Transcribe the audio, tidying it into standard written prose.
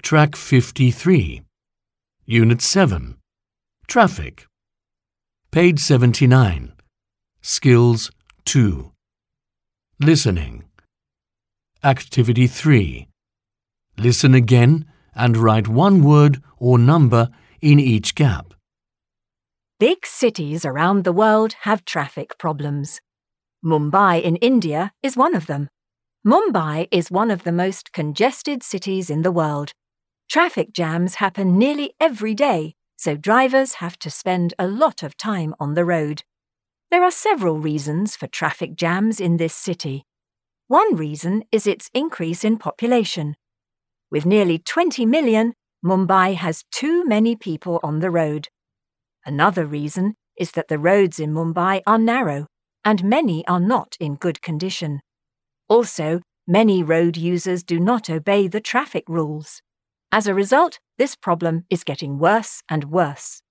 Track 53. Unit 7. Traffic. Page 79. Skills 2. Listening. Activity 3. Listen again and write one word or number in each gap. Big cities around the world have traffic problems. Mumbai in India is one of them. Mumbai is one of the most congested cities in the world. Traffic jams happen nearly every day, so drivers have to spend a lot of time on the road. There are several reasons for traffic jams in this city. One reason is its increase in population. With nearly 20 million, Mumbai has too many people on the road. Another reason is that the roads in Mumbai are narrow, and many are not in good condition. Also, many road users do not obey the traffic rules. As a result, this problem is getting worse and worse.